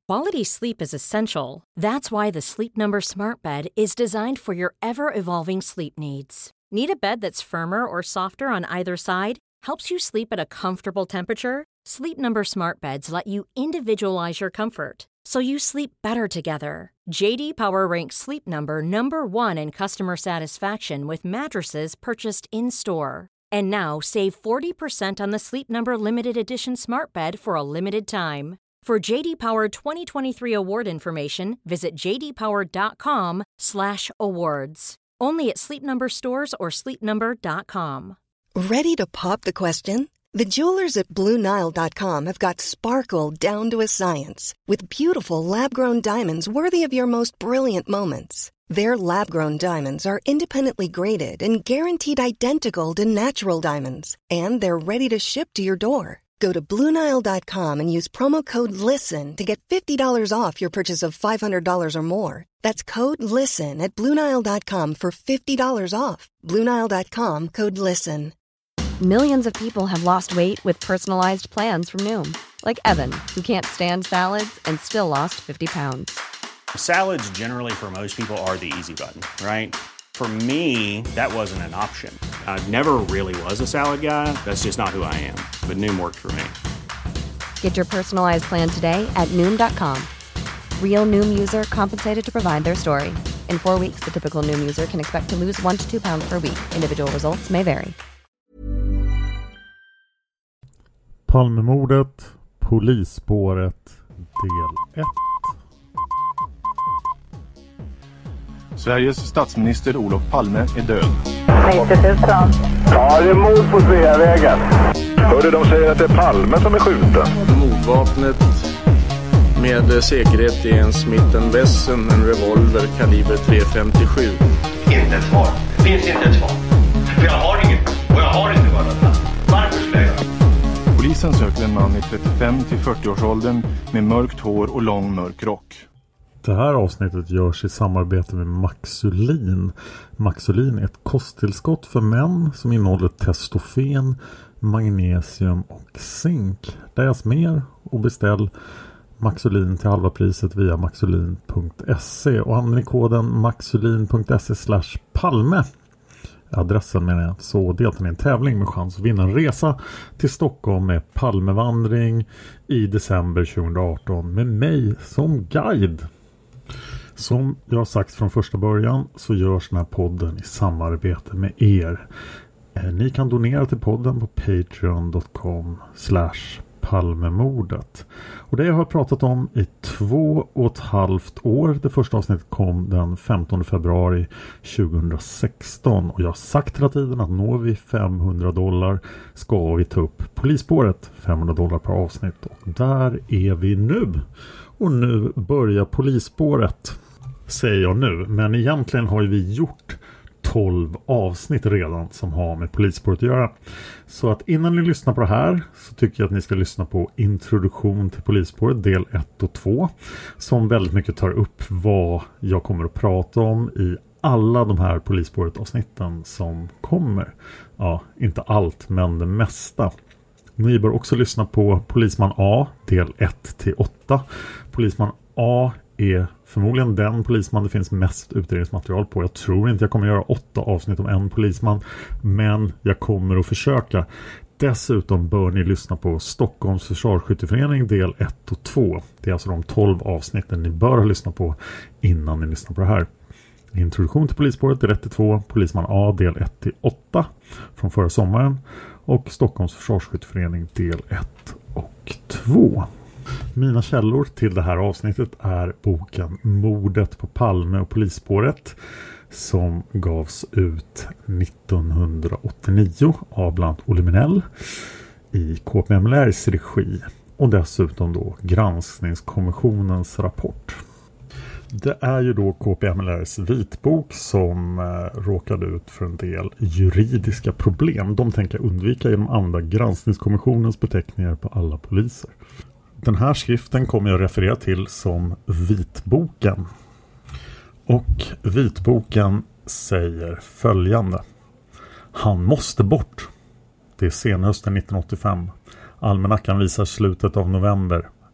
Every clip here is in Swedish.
Quality sleep is essential. That's why the Sleep Number Smart Bed is designed for your ever-evolving sleep needs. Need a bed that's firmer or softer on either side? Helps you sleep at a comfortable temperature? Sleep Number Smart Beds let you individualize your comfort, so you sleep better together. JD Power ranks Sleep Number #1 in customer satisfaction with mattresses purchased in-store. And now, save 40% on the Sleep Number Limited Edition Smart Bed for a limited time. For JD Power 2023 award information, visit jdpower.com/awards. Only at Sleep Number stores or sleepnumber.com. Ready to pop the question? The jewelers at BlueNile.com have got sparkle down to a science with beautiful lab-grown diamonds worthy of your most brilliant moments. Their lab-grown diamonds are independently graded and guaranteed identical to natural diamonds, and they're ready to ship to your door. Go to BlueNile.com and use promo code LISTEN to get $50 off your purchase of $500 or more. That's code LISTEN at BlueNile.com for $50 off. BlueNile.com, code LISTEN. Millions of people have lost weight with personalized plans from Noom. Like Evan, who can't stand salads and still lost 50 pounds. Salads generally for most people are the easy button, right? For me, that wasn't an option. I never really was a salad guy. That's just not who I am. But Noom worked for me. Get your personalized plan today at Noom.com. Real Noom user compensated to provide their story. In 4 weeks, the typical Noom user can expect to lose 1 to 2 pounds per week. Individual results may vary. Palmemordet, polisspåret, del 1. Sveriges statsminister Olof Palme är död. 90 000. Ja, det är mord på Sveavägen. Hörde de säger att det är Palme som är skjuten. Mordvapnet med säkerhet är en Smith & Wesson, en revolver kaliber .357. Inte ett svar. Det finns inte ett svar. För jag har inget. Och jag har inte varit där. Varför skulle jag? Polisen söker en man i 35-40-årsåldern med mörkt hår och lång mörk rock. Det här avsnittet görs i samarbete med Maxulin. Maxulin är ett kosttillskott för män som innehåller testofen, magnesium och zink. Läs mer och beställ Maxulin till halva priset via maxulin.se och använd koden maxulin.se/palme. Adressen menar jag, så deltar ni i en tävling med chans att vinna en resa till Stockholm med Palmevandring i december 2018 med mig som guide. Som jag har sagt från första början så görs den här podden i samarbete med er. Ni kan donera till podden på patreon.com/palmemordet. Och det jag har pratat om i 2,5 år. Det första avsnittet kom den 15 februari 2016. Och jag har sagt hela tiden att når vi $500 ska vi ta upp polisspåret. $500 per avsnitt. Och där är vi nu. Och nu börjar polisspåret, säger jag nu. Men egentligen har vi gjort 12 avsnitt redan som har med polisspåret att göra. Så att innan ni lyssnar på det här så tycker jag att ni ska lyssna på introduktion till polisspåret del 1 och 2. Som väldigt mycket tar upp vad jag kommer att prata om i alla de här polisspåret avsnitten som kommer. Ja, inte allt men det mesta. Ni bör också lyssna på Polisman A del 1-8. Polisman A är förmodligen den polisman det finns mest utredningsmaterial på. Jag tror inte jag kommer göra 8 avsnitt om en polisman, men jag kommer att försöka. Dessutom bör ni lyssna på Stockholms försvarsskytteförening del 1 och 2. Det är alltså de 12 avsnitten ni bör lyssna på innan ni lyssnar på det här. Introduktion till polisspåret del 1-2, Polisman A del 1-8 från förra sommaren och Stockholms försvarsskytteförening del 1 och 2. Mina källor till det här avsnittet är boken Mordet på Palme och polisspåret som gavs ut 1989 av bland annat Olle Minell i KPMLRs regi och dessutom då Granskningskommissionens rapport. Det är ju då KPMLRs vitbok som råkade ut för en del juridiska problem. De tänker undvika genom att använda Granskningskommissionens beteckningar på alla poliser. Den här skriften kommer jag referera till som vitboken. Och vitboken säger följande. Han måste bort. Det är senhösten 1985. Almanackan visar slutet av november.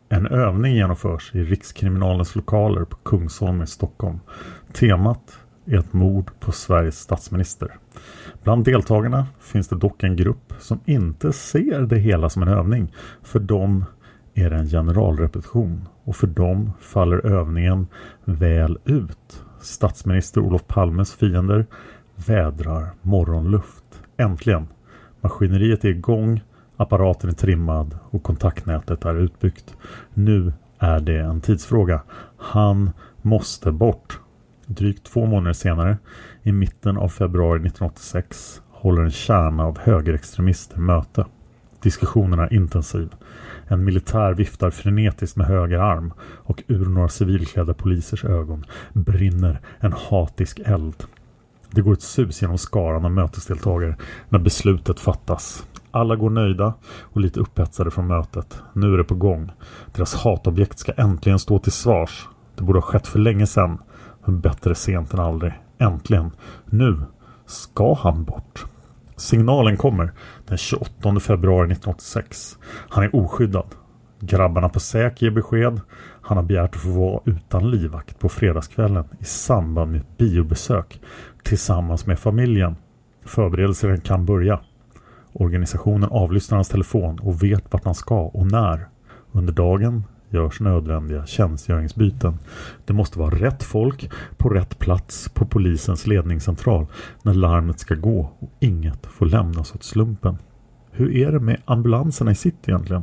En övning genomförs i Rikskriminalens lokaler på Kungsholmen i Stockholm. Temat är ett mord på Sveriges statsminister. Bland deltagarna finns det dock en grupp som inte ser det hela som en övning. För dem är det en generalrepetition och för dem faller övningen väl ut. Statsminister Olof Palmes fiender vädrar morgonluft. Äntligen! Maskineriet är igång, apparaten är trimmad och kontaktnätet är utbyggt. Nu är det en tidsfråga. Han måste bort. Drygt 2 månader senare, i mitten av februari 1986, håller en kärna av högerextremister möte. Diskussionerna är intensiv. En militär viftar frenetiskt med höger arm och ur några civilklädda polisers ögon brinner en hatisk eld. Det går ett sus genom skaran av mötesdeltagare när beslutet fattas. Alla går nöjda och lite upphetsade från mötet. Nu är det på gång. Deras hatobjekt ska äntligen stå till svars. Det borde ha skett för länge sedan. Men bättre sent än aldrig. Äntligen. Nu ska han bort. Signalen kommer den 28 februari 1986. Han är oskyddad. Grabbarna på säk ger besked. Han har begärt att få vara utan livvakt på fredagskvällen i samband med ett biobesök tillsammans med familjen. Förberedelserna kan börja. Organisationen avlyssnar hans telefon och vet vart han ska och när. Under dagen görs nödvändiga tjänstgöringsbyten. Det måste vara rätt folk på rätt plats på polisens ledningscentral när larmet ska gå och inget får lämnas åt slumpen. Hur är det med ambulanserna i city egentligen?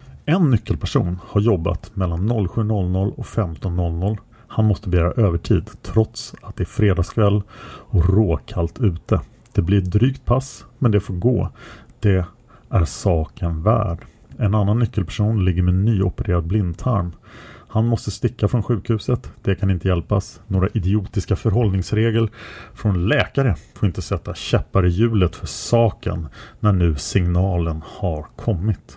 En nyckelperson har jobbat mellan 07.00 och 15.00. Han måste begära övertid trots att det är fredagskväll och råkallt ute. Det blir ett drygt pass, men det får gå. Det är saken värd. En annan nyckelperson ligger med nyopererad blindtarm. Han måste sticka från sjukhuset. Det kan inte hjälpas. Några idiotiska förhållningsregler från läkare får inte sätta käppar i hjulet för saken när nu signalen har kommit.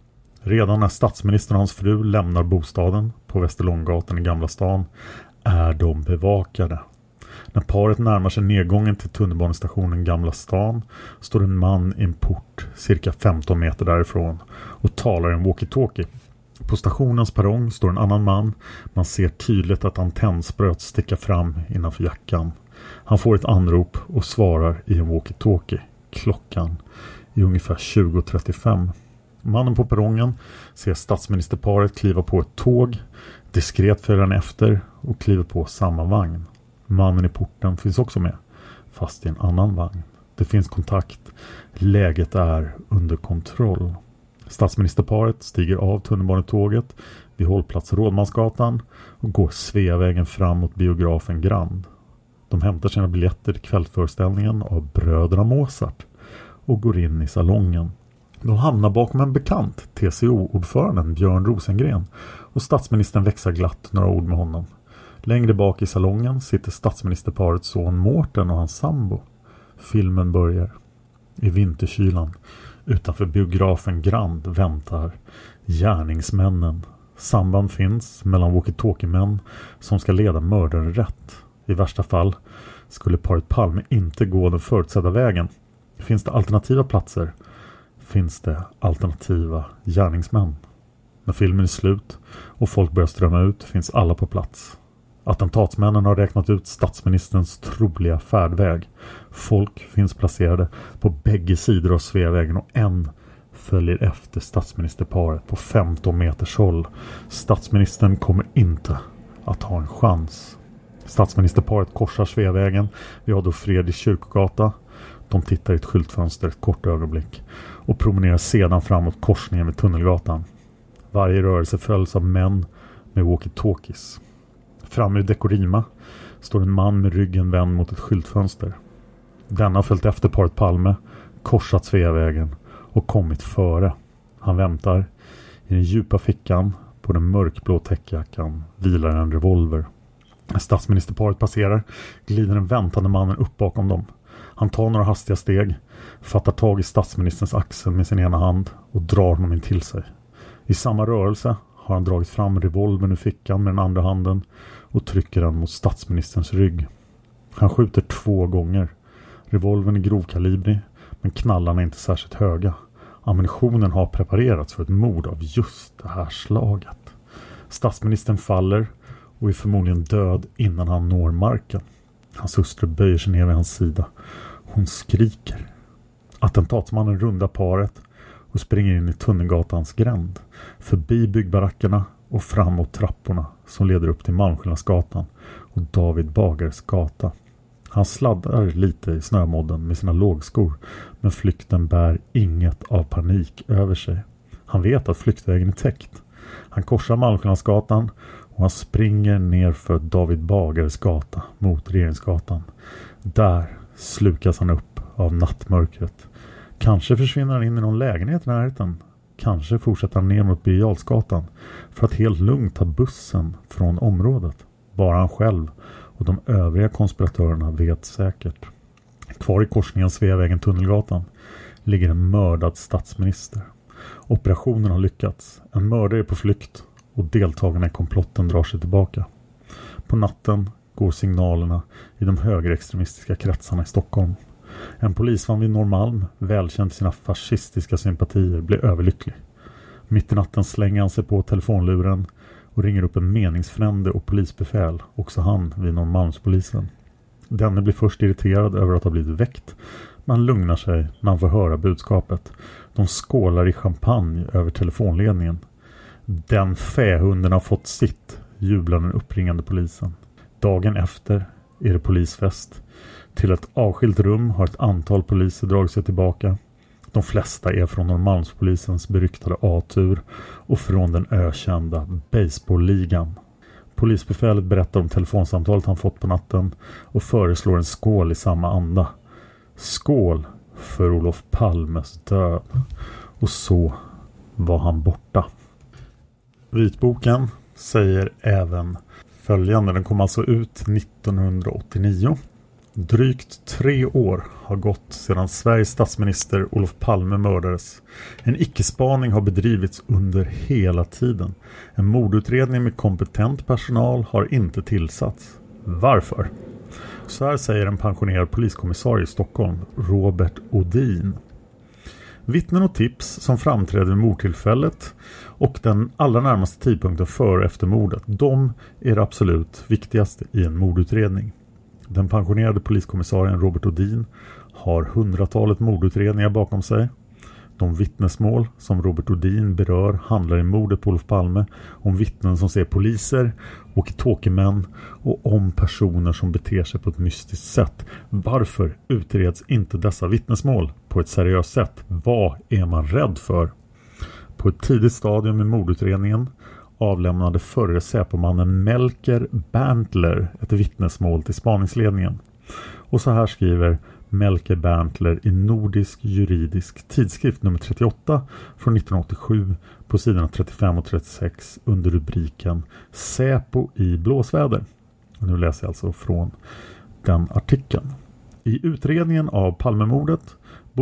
Redan när statsministern och hans fru lämnar bostaden på Västerlånggatan i Gamla stan är de bevakade. När paret närmar sig nedgången till tunnelbanestationen Gamla stan står en man i en port cirka 15 meter därifrån och talar i en walkie-talkie. På stationens perrong står en annan man. Man ser tydligt att antennspröt sticker fram innanför jackan. Han får ett anrop och svarar i en walkie-talkie. Klockan är ungefär 20:35. Mannen på perrongen ser statsministerparet kliva på ett tåg. Diskret följer han efter och kliver på samma vagn. Mannen i porten finns också med, fast i en annan vagn. Det finns kontakt. Läget är under kontroll. Statsministerparet stiger av tunnelbanetåget vid hållplats Rådmansgatan och går Sveavägen fram mot biografen Grand. De hämtar sina biljetter till kvällsföreställningen av Bröderna Mozart och går in i salongen. De hamnar bakom en bekant, TCO-ordföranden Björn Rosengren, och statsministern växlar glatt några ord med honom. Längre bak i salongen sitter statsministerparets son Mårten och hans sambo. Filmen börjar. I vinterkylan utanför biografen Grand väntar gärningsmännen. Samband finns mellan walkie-talkie-män som ska leda mördaren rätt. I värsta fall skulle paret Palme inte gå den förutsedda vägen. Finns det alternativa platser? Finns det alternativa gärningsmän? När filmen är slut och folk börjar strömma ut finns alla på plats. Attentatsmännen har räknat ut statsministerns troliga färdväg. Folk finns placerade på bägge sidor av Sveavägen och en följer efter statsministerparet på 15 meters håll. Statsministern kommer inte att ha en chans. Statsministerparet korsar Sveavägen vid Adolf Fredriks kyrkogata. De tittar i ett skyltfönster ett kort ögonblick och promenerar sedan framåt korsningen med Tunnelgatan. Varje rörelse följs av män med walkie-talkies. Framme i Dekorima står en man med ryggen vänd mot ett skyltfönster. Denna har följt efter paret Palme, korsat Sveavägen och kommit före. Han väntar. I den djupa fickan på den mörkblå täckjackan vilar en revolver. När statsministerparet passerar glider den väntande mannen upp bakom dem. Han tar några hastiga steg, fattar tag i statsministerns axel med sin ena hand och drar honom in till sig. I samma rörelse har han dragit fram revolvern ur fickan med den andra handen och trycker den mot statsministerns rygg. Han skjuter 2 gånger. Revolvern är grovkalibrig, men knallarna är inte särskilt höga. Ammunitionen har preparerats för ett mord av just det här slaget. Statsministern faller och är förmodligen död innan han når marken. Hans hustru böjer sig ner vid hans sida. Hon skriker. Attentatsmannen rundar paret och springer in i Tunnelgatans gränd, förbi byggbarackerna och framåt trapporna som leder upp till Malmskillnadsgatan och David Bagares gata. Han sladdar lite i snömodden med sina lågskor, men flykten bär inget av panik över sig. Han vet att flyktvägen är täckt. Han korsar Malmskillnadsgatan och han springer ner för David Bagares gata mot Regeringsgatan. Där slukas han upp av nattmörkret. Kanske försvinner han in i någon lägenhet i närheten. Kanske fortsätter han ner mot Birger Jarlsgatan för att helt lugnt ta bussen från området. Bara han själv och de övriga konspiratörerna vet säkert. Kvar i korsningen Sveavägen Tunnelgatan ligger en mördad statsminister. Operationen har lyckats. En mördare är på flykt och deltagarna i komplotten drar sig tillbaka. På natten går signalerna i de högerextremistiska kretsarna i Stockholm. En polisman vid Norrmalm, välkänd för sina fascistiska sympatier, blir överlycklig. Mitt i natten slänger han sig på telefonluren och ringer upp en meningsfrände och polisbefäl, också han vid Norrmalmspolisen. Denne blir först irriterad över att ha blivit väckt, men lugnar sig när han får höra budskapet. De skålar i champagne över telefonledningen. Den fähunden har fått sitt, jublar den uppringande polisen. Dagen efter är det polisfest. Till ett avskilt rum har ett antal poliser dragit sig tillbaka. De flesta är från Norrmalmspolisens beryktade A-tur och från den ökända baseballligan. Polisbefälet berättar om telefonsamtalet han fått på natten och föreslår en skål i samma anda. Skål för Olof Palmes död. Och så var han borta. Vitboken säger även följande. Den kom alltså ut 1989. Drygt 3 år har gått sedan Sveriges statsminister Olof Palme mördades. En icke-spaning har bedrivits under hela tiden. En mordutredning med kompetent personal har inte tillsatts. Varför? Så här säger en pensionerad poliskommissarie i Stockholm, Robert Odin. Vittnen och tips som framträdde vid mordtillfället och den allra närmaste tidpunkten före och efter mordet, de är det absolut viktigaste i en mordutredning. Den pensionerade poliskommissarien Robert Odin har 100-talet mordutredningar bakom sig. De vittnesmål som Robert Odin berör handlar i mordet på Olof Palme om vittnen som ser poliser, walkie-talkie-män och om personer som beter sig på ett mystiskt sätt. Varför utreds inte dessa vittnesmål på ett seriöst sätt? Vad är man rädd för? På ett tidigt stadium i mordutredningen avlämnade förre Säpomannen Melker Berntler ett vittnesmål till spaningsledningen. Och så här skriver Melker Berntler i Nordisk juridisk tidskrift nummer 38 från 1987 på sidorna 35 och 36 under rubriken Säpo i blåsväder. Och nu läser jag alltså från den artikeln. I utredningen av Palmemordet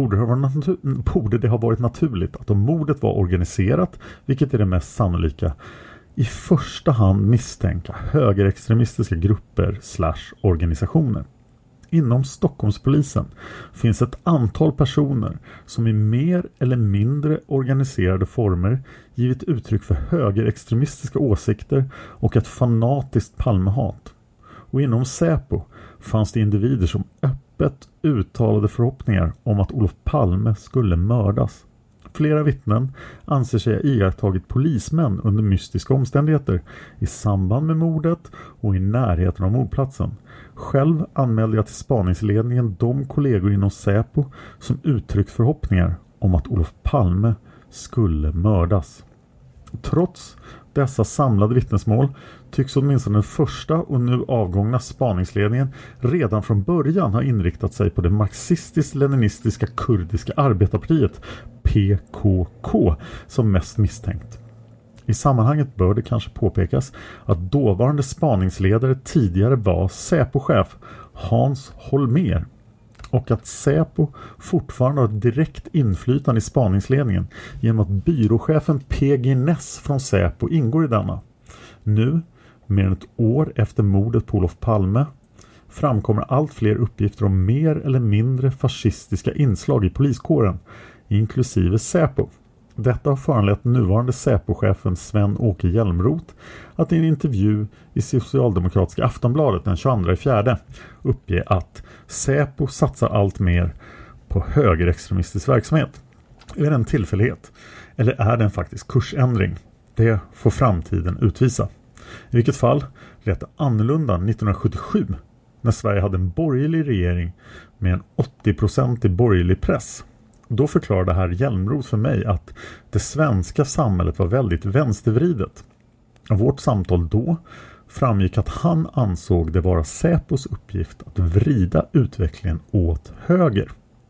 borde det ha varit naturligt att om mordet var organiserat, vilket är det mest sannolika, i första hand misstänka högerextremistiska grupper / organisationer. Inom Stockholmspolisen finns ett antal personer som i mer eller mindre organiserade former givit uttryck för högerextremistiska åsikter och ett fanatiskt Palmehat. Och inom Säpo fanns det individer som öppet uttalade förhoppningar om att Olof Palme skulle mördas. Flera vittnen anser sig ha iakttagit polismän under mystiska omständigheter i samband med mordet och i närheten av mordplatsen. Själv anmälde jag till spaningsledningen de kollegor inom Säpo som uttryckt förhoppningar om att Olof Palme skulle mördas. Trots dessa samlade vittnesmål tycks åtminstone den första och nu avgångna spaningsledningen redan från början ha inriktat sig på det marxistisk-leninistiska kurdiska arbetarpartiet PKK som mest misstänkt. I sammanhanget bör det kanske påpekas att dåvarande spaningsledare tidigare var Säpo-chef Hans Holmér och att Säpo fortfarande har ett direkt inflytande i spaningsledningen genom att byråchefen PG Ness från Säpo ingår i denna. Nu, mer än ett år efter mordet på Olof Palme, framkommer allt fler uppgifter om mer eller mindre fascistiska inslag i poliskåren, inklusive Säpo. Detta har föranlett nuvarande Säpo-chefen Sven-Åke Hjälmroth att i en intervju i Socialdemokratiska Aftonbladet den 22/4 uppge att Säpo satsar allt mer på högerextremistisk verksamhet. Är det en tillfällighet? Eller är det en faktisk kursändring? Det får framtiden utvisa. I vilket fall lät det annorlunda 1977 när Sverige hade en borgerlig regering med en 80% borgerlig press. Då förklarade herr Hjälmroth för mig att det svenska samhället var väldigt vänstervridet. Av vårt samtal då framgick att han ansåg det vara Säpos uppgift att vrida utvecklingen åt höger.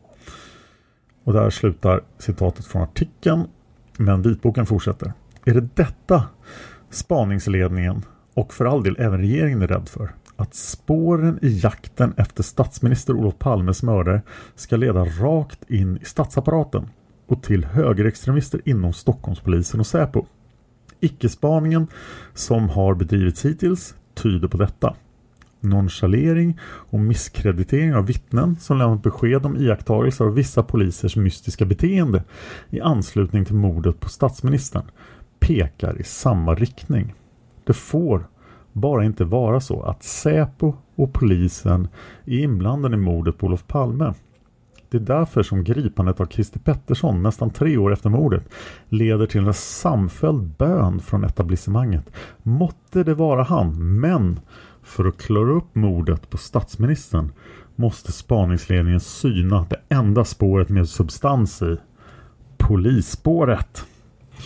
Och där slutar citatet från artikeln, men vitboken fortsätter. Är det detta spaningsledningen och för all del även regeringen är rädd för? Att spåren i jakten efter statsminister Olof Palmes mördare ska leda rakt in i statsapparaten och till högerextremister inom Stockholmspolisen och Säpo. Icke-spaningen som har bedrivits hittills tyder på detta. Nonchalering och misskreditering av vittnen som lämnat besked om iakttagelser av vissa polisers mystiska beteende i anslutning till mordet på statsministern pekar i samma riktning. Det får bara inte vara så att Säpo och polisen är inblandade i mordet på Olof Palme. Det är därför som gripandet av Christer Pettersson nästan 3 år efter mordet leder till en samfälld bön från etablissemanget. Måtte det vara han, men för att klara upp mordet på statsministern måste spaningsledningen syna det enda spåret med substans i, polisspåret.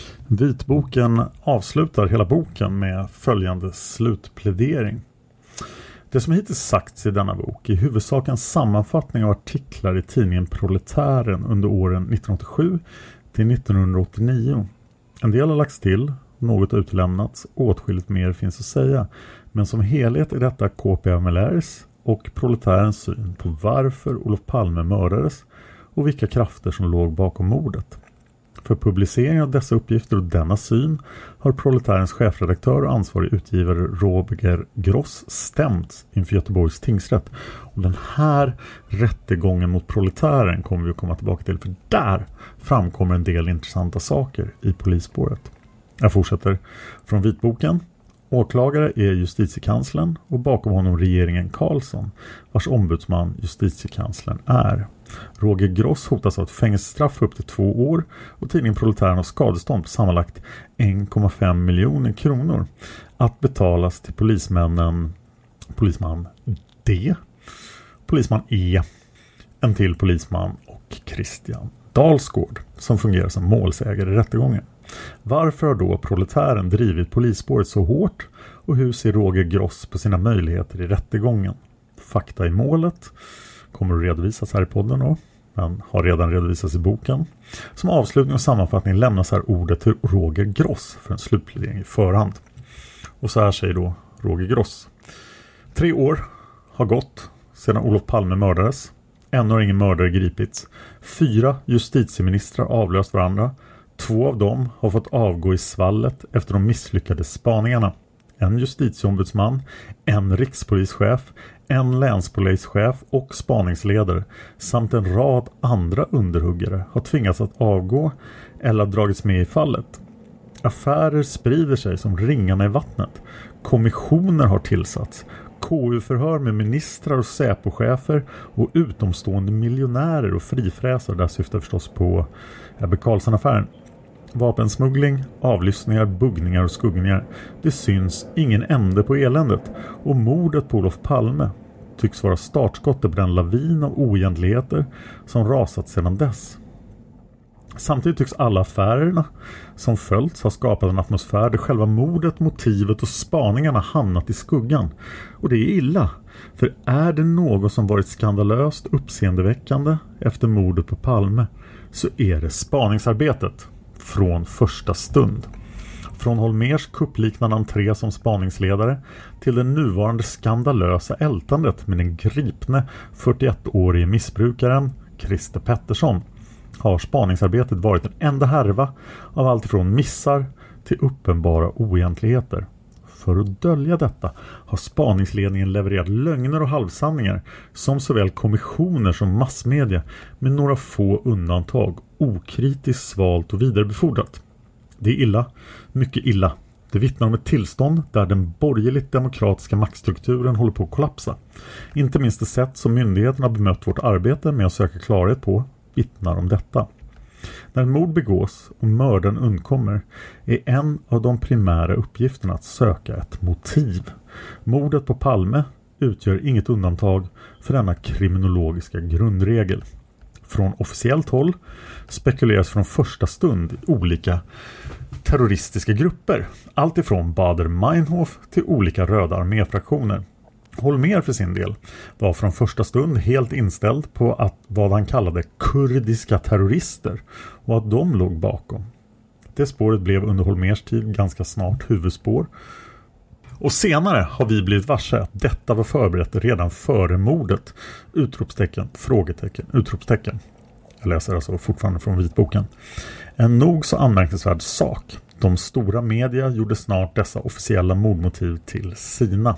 Vitboken avslutar hela boken med följande slutplädering. Det som hittills sagts i denna bok är i huvudsak en sammanfattning av artiklar i tidningen Proletären under åren 1987 till 1989. En del har lagts till, något har utelämnats, åtskilligt mer finns att säga. Men som helhet är detta KPMLRs och Proletärens syn på varför Olof Palme mördades och vilka krafter som låg bakom mordet. För publicering av dessa uppgifter och denna syn har Proletärens chefredaktör och ansvarig utgivare Roger Gross stämts inför Göteborgs tingsrätt. Och den här rättegången mot Proletären kommer vi att komma tillbaka till, för där framkommer en del intressanta saker i polisspåret. Jag fortsätter från vitboken. Åklagare är justitiekanslern och bakom honom regeringen Karlsson, vars ombudsman justitiekanslern är. Roger Gross hotas av ett fängelsestraff upp till 2 år och tidningen Proletären har skadestånd på sammanlagt 1,5 miljoner kronor att betalas till polisman D, polisman E, en till polisman och Christian Dalsgård som fungerar som målsägare i rättegången. Varför har då Proletären drivit polisspåret så hårt och hur ser Roger Gross på sina möjligheter i rättegången? Fakta i målet kommer att redovisas här i podden då, men har redan redovisats i boken. Som avslutning och sammanfattning lämnas här ordet till Roger Gross för en slutplädering i förhand. Och så här säger då Roger Gross. 3 år har gått sedan Olof Palme mördades. Ännu har ingen mördare gripits. 4 justitieministrar avlöst varandra. 2 av dem har fått avgå i svallet efter de misslyckade spaningarna. En justitieombudsman, en rikspolischef, en länspolischef och spaningsledare samt en rad andra underhuggare har tvingats att avgå eller dragits med i fallet. Affärer sprider sig som ringarna i vattnet. Kommissioner har tillsatts. KU-förhör med ministrar och Säpo-chefer och utomstående miljonärer och frifräsare, där syftar förstås på Ebbe Carlsson-affären. Vapensmuggling, avlyssningar, buggningar och skuggningar. Det syns ingen ände på eländet och mordet på Olof Palme tycks vara startskottet på den lavin av oegentligheter som rasat sedan dess. Samtidigt tycks alla affärerna som följts ha skapat en atmosfär där själva mordet, motivet och spaningarna hamnat i skuggan. Och det är illa, för är det något som varit skandalöst uppseendeväckande efter mordet på Palme så är det spaningsarbetet från första stund. Från Holmers kuppliknande entré som spaningsledare till den nuvarande skandalösa ältandet med den gripne 41-årige missbrukaren Christer Pettersson har spaningsarbetet varit en enda härva av allt från missar till uppenbara oegentligheter. För att dölja detta har spaningsledningen levererat lögner och halvsanningar som såväl kommissioner som massmedia med några få undantag okritiskt svalt och vidarebefordrat. Det är illa, mycket illa. Det vittnar om ett tillstånd där den borgerligt demokratiska maktstrukturen håller på att kollapsa. Inte minst det sätt som myndigheterna bemött vårt arbete med att söka klarhet på vittnar om detta. När en mord begås och mördaren undkommer är en av de primära uppgifterna att söka ett motiv. Mordet på Palme utgör inget undantag för denna kriminologiska grundregel. Från officiellt håll spekuleras från första stund i olika terroristiska grupper. Allt ifrån Baader-Meinhof till olika röda arméfraktioner. Holmér för sin del var från första stund helt inställd på att vad han kallade kurdiska terrorister och att de låg bakom. Det spåret blev under Holmérs tid ganska snart huvudspår. Och senare har vi blivit varse att detta var förberett redan före mordet. Utropstecken, frågetecken, utropstecken. Jag läser alltså fortfarande från vitboken. En nog så anmärkningsvärd sak. De stora media gjorde snart dessa officiella mordmotiv till sina.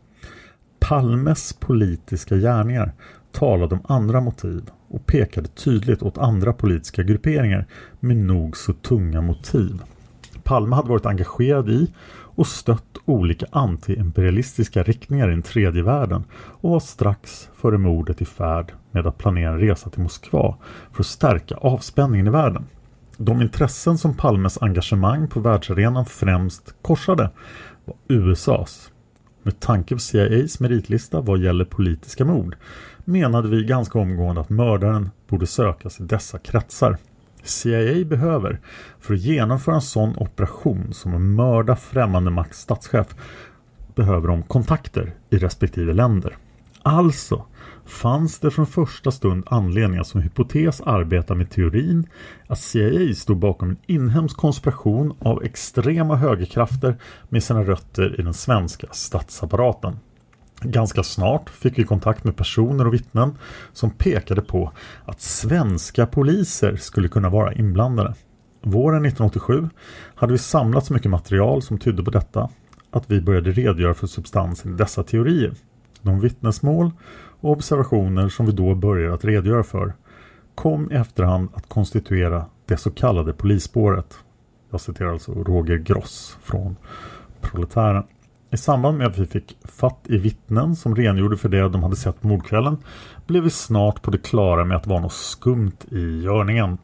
Palmes politiska gärningar talade om andra motiv och pekade tydligt åt andra politiska grupperingar med nog så tunga motiv. Palme hade varit engagerad i och stött olika anti-imperialistiska riktningar i den tredje världen och var strax före mordet i färd med att planera en resa till Moskva för att stärka avspänningen i världen. De intressen som Palmes engagemang på världsarenan främst korsade var USAs. Med tanke på CIAs meritlista vad gäller politiska mord menade vi ganska omgående att mördaren borde sökas i dessa kretsar. CIA behöver, för att genomföra en sån operation som att mörda främmande makts statschef, behöver de kontakter i respektive länder. Alltså fanns det från första stund anledningar som hypotes arbeta med teorin att CIA stod bakom en inhemsk konspiration av extrema högerkrafter med sina rötter i den svenska statsapparaten. Ganska snart fick vi kontakt med personer och vittnen som pekade på att svenska poliser skulle kunna vara inblandade. Våren 1987 hade vi samlat så mycket material som tydde på detta att vi började redogöra för substansen i dessa teorier. De vittnesmål och observationer som vi då började att redogöra för kom i efterhand att konstituera det så kallade polisspåret. Jag citerar alltså Roger Gross från Proletären. I samband med att vi fick fatt i vittnen som rengjorde för det de hade sett på mordkvällen blev vi snart på det klara med att det var något skumt i görningen.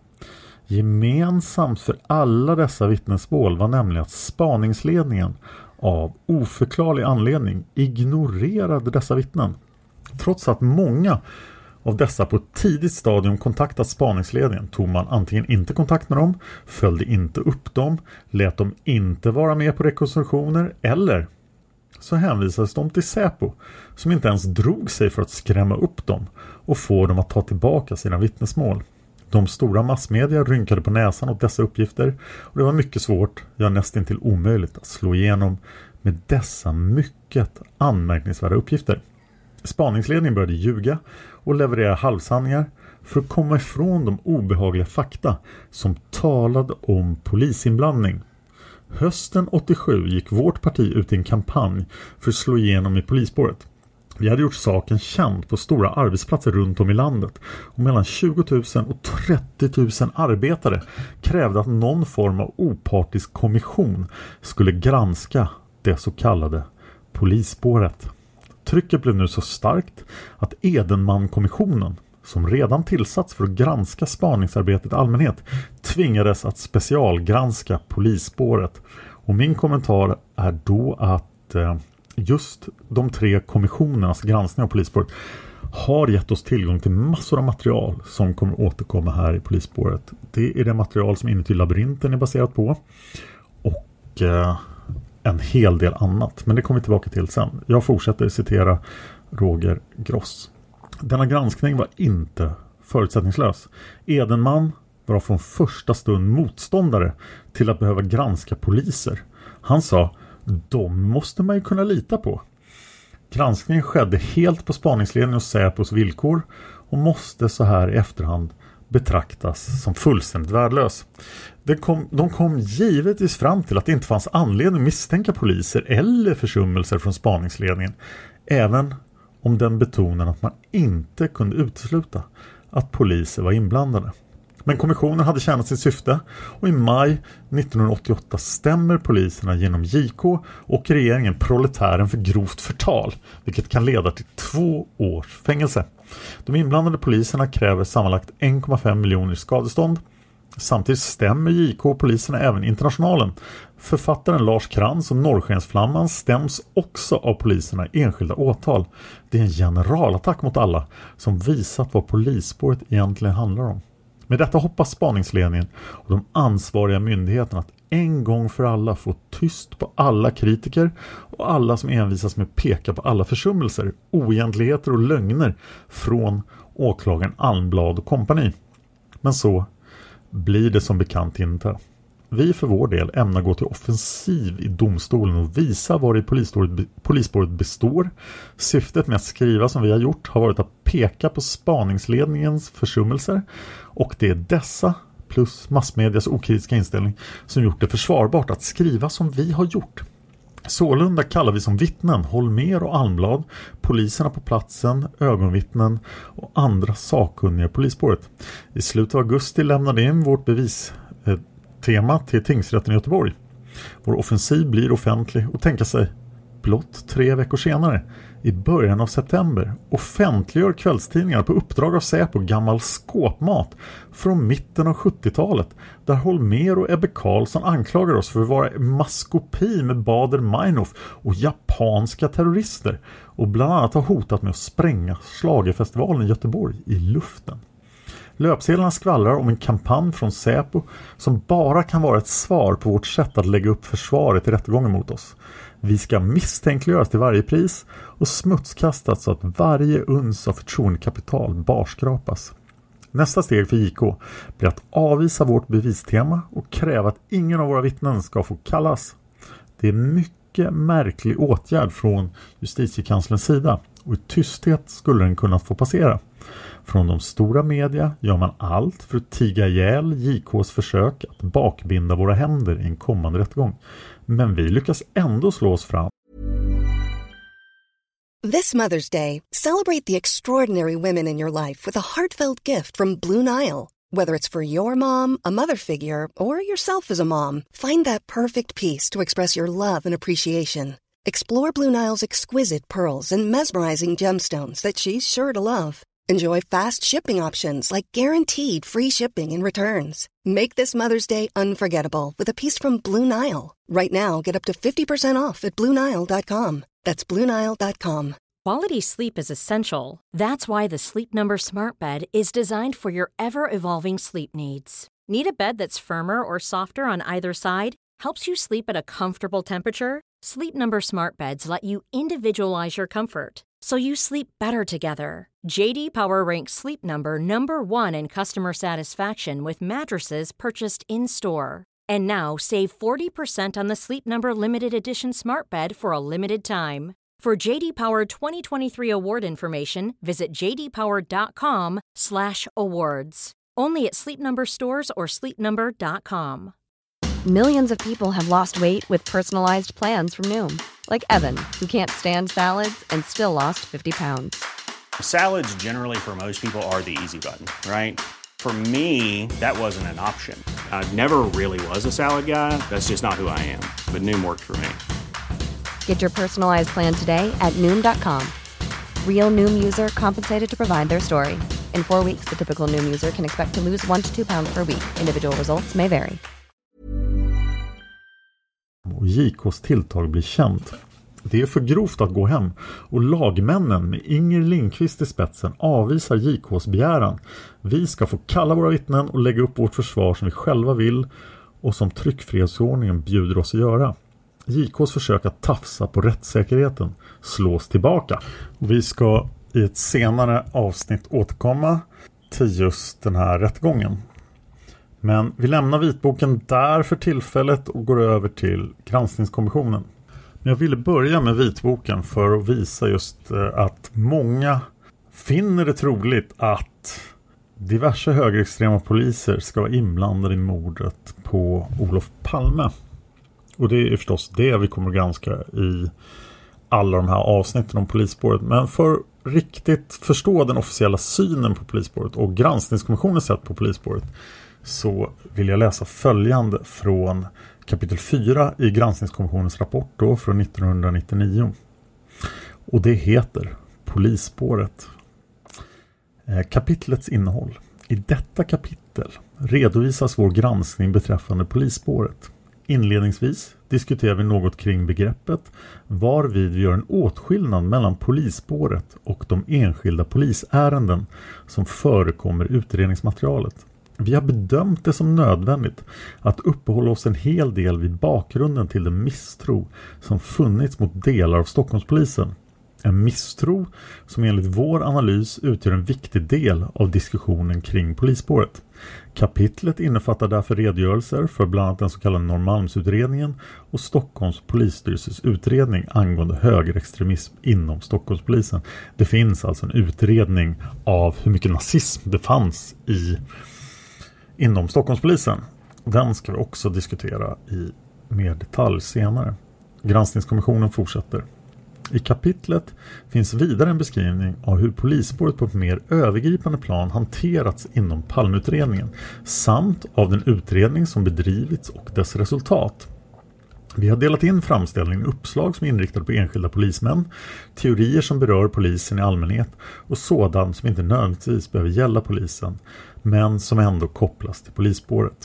Gemensamt för alla dessa vittnesmål var nämligen att spaningsledningen av oförklarlig anledning ignorerade dessa vittnen. Trots att många av dessa på ett tidigt stadium kontaktat spaningsledningen tog man antingen inte kontakt med dem, följde inte upp dem, lät dem inte vara med på rekonstruktioner eller så hänvisades de till Säpo som inte ens drog sig för att skrämma upp dem och få dem att ta tillbaka sina vittnesmål. De stora massmedia rynkade på näsan åt dessa uppgifter och det var mycket svårt, ja nästintill omöjligt att slå igenom med dessa mycket anmärkningsvärda uppgifter. Spaningsledningen började ljuga och leverera halvsanningar för att komma ifrån de obehagliga fakta som talade om polisinblandning. Hösten 87 gick vårt parti ut i en kampanj för att slå igenom i polisspåret. Vi hade gjort saken känd på stora arbetsplatser runt om i landet och mellan 20 000 och 30 000 arbetare krävde att någon form av opartisk kommission skulle granska det så kallade polisspåret. Trycket blev nu så starkt att Edenman-kommissionen, som redan tillsatts för att granska spaningsarbetet i allmänhet, tvingades att specialgranska polisspåret. Och min kommentar är då att just de tre kommissionernas granskning av polisspåret har gett oss tillgång till massor av material som kommer återkomma här i polisspåret. Det är det material som Inuti labyrinten är baserat på och en hel del annat. Men det kommer vi tillbaka till sen. Jag fortsätter citera Roger Gross. Denna granskning var inte förutsättningslös. Edenman var från första stund motståndare till att behöva granska poliser. Han sa, de måste man ju kunna lita på. Granskningen skedde helt på spaningsledningen och Säpos villkor och måste så här i efterhand betraktas som fullständigt värdelös. De kom givetvis fram till att det inte fanns anledning att misstänka poliser eller försummelser från spaningsledningen, även om den betonade att man inte kunde utesluta att poliser var inblandade. Men kommissionen hade tjänat sitt syfte och i maj 1988 stämmer poliserna genom JK och regeringen proletären för grovt förtal, vilket kan leda till 2 års fängelse. De inblandade poliserna kräver sammanlagt 1,5 miljoner i skadestånd. Samtidigt stämmer JK och poliserna även internationalen. Författaren Lars Krantz och Norrskensflamman stäms också av poliserna i enskilda åtal. Det är en generalattack mot alla som visat vad polisspåret egentligen handlar om. Med detta hoppas spaningsledningen och de ansvariga myndigheterna att en gång för alla få tyst på alla kritiker och alla som envisas med att peka på alla försummelser, oegentligheter och lögner från åklagaren Almblad och kompani. Men så blir det som bekant inte. Vi för vår del ämnar gå till offensiv i domstolen och visa vad det polisspåret består. Syftet med att skriva som vi har gjort har varit att peka på spaningsledningens försummelser, och det är dessa plus massmedias okritiska inställning som gjort det försvarbart att skriva som vi har gjort. Sålunda kallar vi som vittnen Holmér och Almblad, poliserna på platsen, ögonvittnen och andra sakkunniga polisspåret. I slutet av augusti lämnade in vårt bevistema till tingsrätten i Göteborg. Vår offensiv blir offentlig och tänka sig blott 3 veckor senare, i början av september, offentliggör kvällstidningar på uppdrag av Säpo gammal skåpmat från mitten av 70-talet, där Holmér och Ebbe Karlsson anklagar oss för att vara maskopi med Bader Meinhof och japanska terrorister, och bland annat har hotat med att spränga Schlagerfestivalen i Göteborg i luften. Löpsedlarna skvallrar om en kampanj från Säpo som bara kan vara ett svar på vårt sätt att lägga upp försvaret i rättegången mot oss. Vi ska misstänkliggöras till varje pris och smutskastas så att varje uns av förtroendekapital barskrapas. Nästa steg för JK blir att avvisa vårt bevistema och kräva att ingen av våra vittnen ska få kallas. Det är en mycket märklig åtgärd från justitiekanslerns sida, och i tysthet skulle den kunna få passera. Från de stora media gör man allt för att tiga ihjäl JKs försök att bakbinda våra händer i en kommande rättegång. Men vi lyckas ändå slå oss fram. This Mother's Day, celebrate the extraordinary women in your life with a heartfelt gift from Blue Nile. Whether it's for your mom, a mother figure, or yourself as a mom, find that perfect piece to express your love and appreciation. Explore Blue Nile's exquisite pearls and mesmerizing gemstones that she's sure to love. Enjoy fast shipping options like guaranteed free shipping and returns. Make this Mother's Day unforgettable with a piece from Blue Nile. Right now, get up to 50% off at BlueNile.com. That's BlueNile.com. Quality sleep is essential. That's why the Sleep Number Smart Bed is designed for your ever-evolving sleep needs. Need a bed that's firmer or softer on either side? Helps you sleep at a comfortable temperature? Sleep Number Smart Beds let you individualize your comfort, so you sleep better together. JD Power ranks Sleep Number #1 in customer satisfaction with mattresses purchased in-store. And now save 40% on the Sleep Number Limited Edition Smart Bed for a limited time. For JD Power 2023 award information, visit jdpower.com/awards. Only at Sleep Number stores or sleepnumber.com. Millions of people have lost weight with personalized plans from Noom. Like Evan, who can't stand salads and still lost 50 pounds. Salads generally for most people are the easy button, right? For me, that wasn't an option. I never really was a salad guy. That's just not who I am. But Noom worked for me. Get your personalized plan today at Noom.com. Real Noom user compensated to provide their story. In 4 weeks, the typical Noom user can expect to lose 1 to 2 pounds per week. Individual results may vary. Och JKs tilltag blir känt. Det är för grovt att gå hem, och lagmännen med Inger Lindqvist i spetsen avvisar JKs begäran. Vi ska få kalla våra vittnen och lägga upp vårt försvar som vi själva vill och som tryckfrihetsordningen bjuder oss att göra. JKs försök att tafsa på rättssäkerheten slås tillbaka. Och vi ska i ett senare avsnitt återkomma till just den här rättegången. Men vi lämnar vitboken där för tillfället och går över till granskningskommissionen. Men jag ville börja med vitboken för att visa just att många finner det troligt att Diverse högerextrema poliser ska vara inblandade i mordet på Olof Palme. Och det är förstås det vi kommer att granska i alla de här avsnitten om polisspåret. Men för riktigt förstå den officiella synen på polisspåret och granskningskommissionens sätt på polisspåret så vill jag läsa följande från kapitel 4 i granskningskommissionens rapport då från 1999. Och det heter Polisspåret. Kapitlets innehåll. I detta kapitel redovisas vår granskning beträffande polisspåret. Inledningsvis diskuterar vi något kring begreppet varvid vi gör en åtskillnad mellan polisspåret och de enskilda polisärenden som förekommer i utredningsmaterialet. Vi har bedömt det som nödvändigt att uppehålla oss en hel del vid bakgrunden till den misstro som funnits mot delar av Stockholmspolisen. En misstro som enligt vår analys utgör en viktig del av diskussionen kring polisspåret. Kapitlet innefattar därför redogörelser för bland annat den så kallade Norrmalmsutredningen och Stockholms polisstyrelses utredning angående högerextremism inom Stockholmspolisen. Det finns alltså en utredning av hur mycket nazism det fanns inom Stockholmspolisen. Den ska vi också diskutera i mer detalj senare. Granskningskommissionen fortsätter. I kapitlet finns vidare en beskrivning av hur polisspåret på ett mer övergripande plan hanterats inom Palmeutredningen samt av den utredning som bedrivits och dess resultat. Vi har delat in framställningen i uppslag som är inriktade på enskilda polismän, teorier som berör polisen i allmänhet och sådant som inte nödvändigtvis behöver gälla polisen men som ändå kopplas till polisspåret.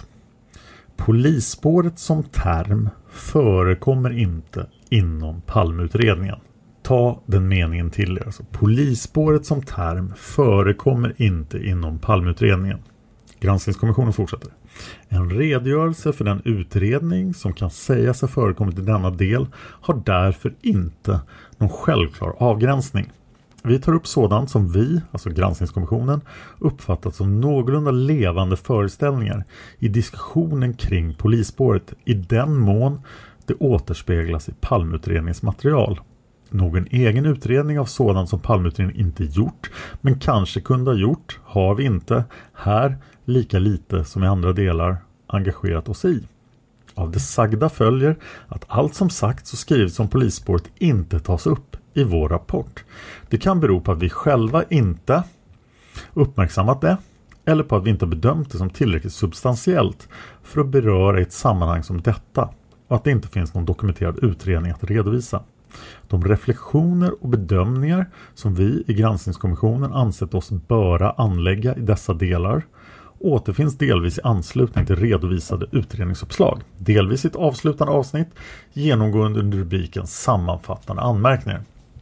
Polisspåret som term förekommer inte inom Palmeutredningen. Ta den meningen till er. Alltså, polisspåret som term förekommer inte inom Palmeutredningen. Granskningskommissionen fortsätter. En redogörelse för den utredning som kan sägas ha förekommit i denna del har därför inte någon självklar avgränsning. Vi tar upp sådant som vi, alltså granskningskommissionen, uppfattat som någorlunda levande föreställningar i diskussionen kring polisspåret i den mån det återspeglas i Palmeutredningens material. Någon egen utredning av sådant som Palmeutredningen inte gjort men kanske kunde ha gjort har vi inte här lika lite som i andra delar engagerat oss i. Av det sagda följer att allt som sagts och skrivits om polisspåret inte tas upp i vår rapport. Det kan bero på att vi själva inte uppmärksammat det eller på att vi inte bedömt det som tillräckligt substantiellt för att beröra i ett sammanhang som detta och att det inte finns någon dokumenterad utredning att redovisa. De reflektioner och bedömningar som vi i granskningskommissionen ansett oss böra anlägga i dessa delar återfinns delvis i anslutning till redovisade utredningsuppslag, delvis i ett avslutande avsnitt genomgående under rubriken sammanfattande anmärkningar.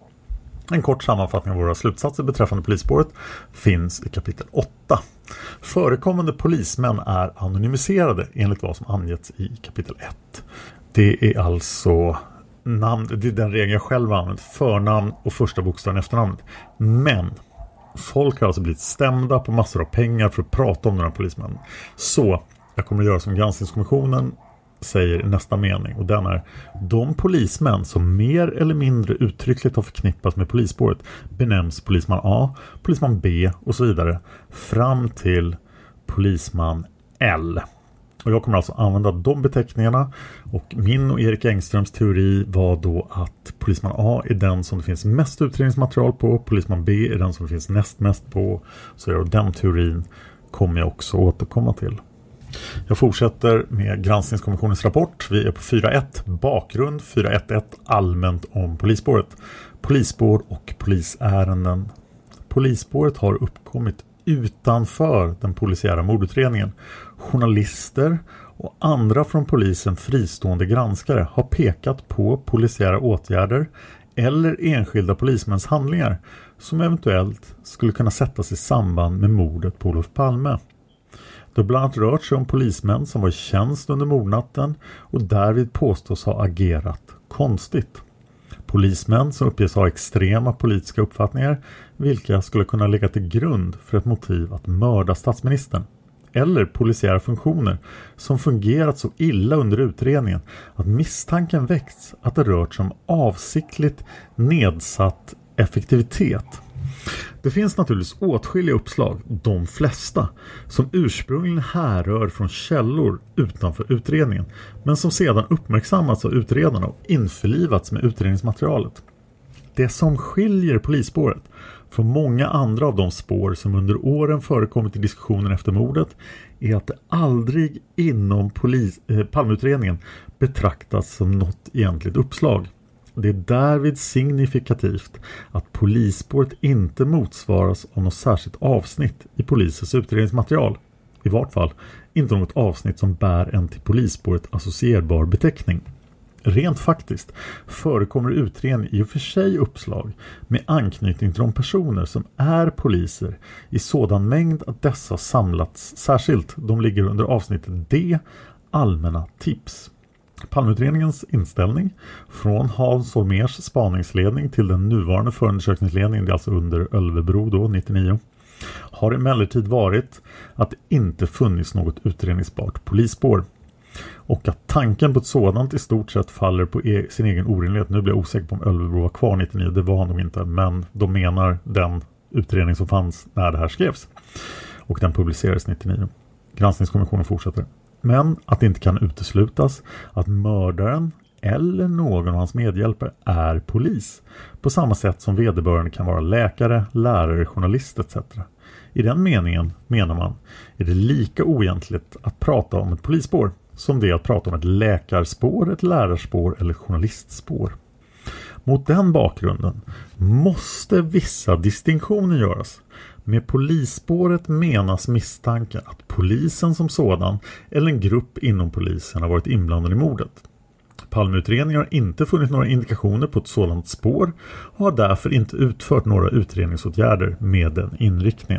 En kort sammanfattning av våra slutsatser beträffande polisspåret finns i kapitel 8. Förekommande polismän är anonymiserade enligt vad som angetts i kapitel 1. Det är alltså namn, det är den regeln jag själv har använt, förnamn och första bokstaven efternamnet. Men folk har alltså blivit stämda på massor av pengar för att prata om den här polismännen. Så jag kommer att göra som granskningskommissionen säger i nästa mening, och den är: de polismän som mer eller mindre uttryckligt har förknippats med polisspåret benämns polisman A, polisman B och så vidare fram till polisman L. Och jag kommer alltså använda de beteckningarna, och min och Erik Engströms teori var då att polisman A är den som det finns mest utredningsmaterial på, polisman B är den som det finns näst mest på, så den teorin kommer jag också återkomma till. Jag fortsätter med granskningskommissionens rapport. Vi är på 4.1 bakgrund, 4.1.1 allmänt om polisspåret. Polisspår och polisärenden. Polisspåret har uppkommit utanför den polisiära mordutredningen. Journalister och andra från polisen fristående granskare har pekat på polisiära åtgärder eller enskilda polismäns handlingar som eventuellt skulle kunna sättas i samband med mordet på Olof Palme. Det har bland annat rört sig om polismän som var i tjänst under mordnatten och därvid påstås ha agerat konstigt. Polismän som uppges ha extrema politiska uppfattningar, vilka skulle kunna lägga till grund för ett motiv att mörda statsministern. Eller polisiära funktioner som fungerat så illa under utredningen att misstanken väckts att det rört sig om avsiktligt nedsatt effektivitet Det finns naturligtvis åtskilliga uppslag, de flesta, som ursprungligen härrör från källor utanför utredningen, men som sedan uppmärksammats av utredarna och införlivats med utredningsmaterialet. Det som skiljer polisspåret från många andra av de spår som under åren förekommit i diskussionen efter mordet är att det aldrig inom Palmeutredningen betraktas som något egentligt uppslag. Det är därvid signifikativt att polisspåret inte motsvaras av något särskilt avsnitt i polisens utredningsmaterial. I vart fall inte något avsnitt som bär en till polisspåret associerbar beteckning. Rent faktiskt förekommer utredning i och för sig uppslag med anknytning till de personer som är poliser i sådan mängd att dessa samlats särskilt. De ligger under avsnittet D, allmänna tips. Palmeutredningens inställning från Hans Holmérs spaningsledning till den nuvarande förundersökningsledningen, det är alltså under Ölvebro då, 99, har emellertid varit att det inte funnits något utredningsbart polisspår. Och att tanken på ett sådant i stort sett faller på sin egen orimlighet. Nu blir jag osäker på om Ölvebro var kvar 99, det var han nog inte, men de menar den utredning som fanns när det här skrevs. Och den publicerades 99. Granskningskommissionen fortsätter. Men att det inte kan uteslutas att mördaren eller någon av hans medhjälpare är polis. På samma sätt som vederbörande kan vara läkare, lärare, journalist etc. I den meningen, menar man, är det lika oegentligt att prata om ett polisspår som det är att prata om ett läkarspår, ett lärarspår eller journalistspår. Mot den bakgrunden måste vissa distinktioner göras. Med polisspåret menas misstanken att polisen som sådan eller en grupp inom polisen har varit inblandad i mordet. Palmeutredningen har inte funnit några indikationer på ett sådant spår och har därför inte utfört några utredningsåtgärder med den inriktningen.